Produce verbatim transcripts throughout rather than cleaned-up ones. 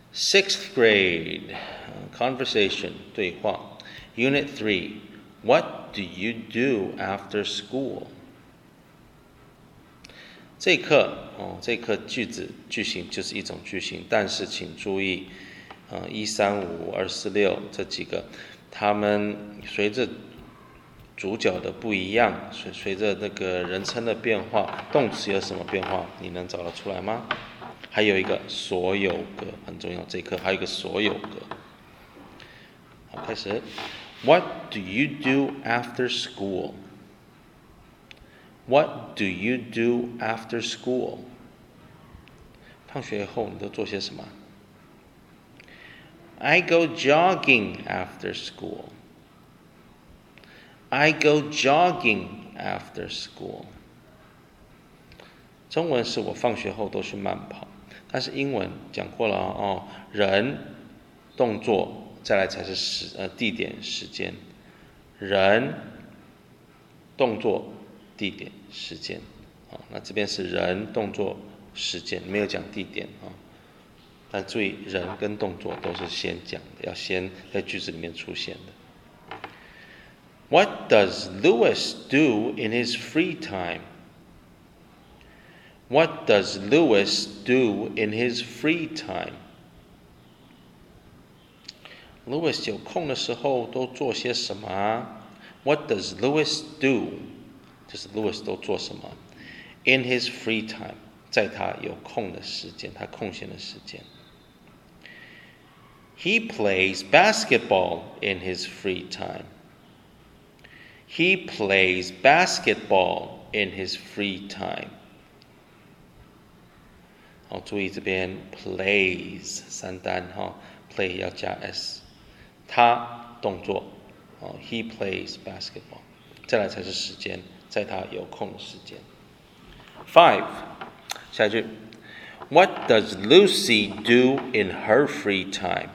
Sixth grade conversation 对话 Unit three What do you do after school? 这一课哦，这一课句子句型就是一种句型，但是请注意，呃，一三五二四六这几个，它们随着主角的不一样，随随着那个人称的变化，动词有什么变化？你能找得出来吗？还有一个所有格很重要，这一课还有一个所有格。好，开始。What do you do after school? What do you do after school? 放学后你都做些什么？ I go jogging after school. I go jogging after school. 中文是我放学后都去慢跑，但是英文讲过了哦，人、动作，再来才是时呃地点时间，人、动作、地点时间，好，那这边是人、动作、时间，没有讲地点啊。但注意，人跟动作都是先讲的，要先在句子里面出现的。What does Louis do in his free time? What does Louis do in his free time? Louis 有空的时候都做些什么啊？ What does Louis do? 就是 Louis 都做什么 ？In his free time， 在他有空的时间，他空闲的时间。He plays basketball in his free time. He plays basketball in his free time. 好，注意这边 plays 三单哈 ，play 要加 s， 他动作，哦 ，he plays basketball， 再来才是时间，在他有空的时间。Five， 下一句 ，What does Lucy do in her free time?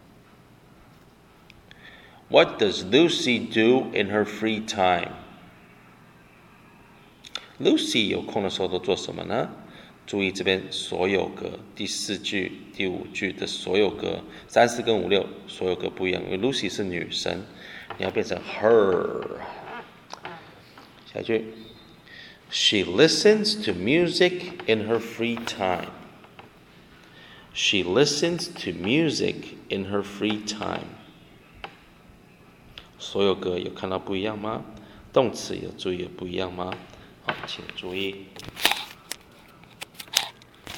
What does Lucy do in her free time? Lucy 有空的时候都做什么呢？注意这边所有格，第四句、第五句的所有格，三四跟五六所有格不一样，因为 Lucy 是女生，你要变成 her。下一句 ，She listens to music in her free time. She listens to music in her free time. 所有格有看到不一样吗？动词有注意有不一样吗？好，请注意。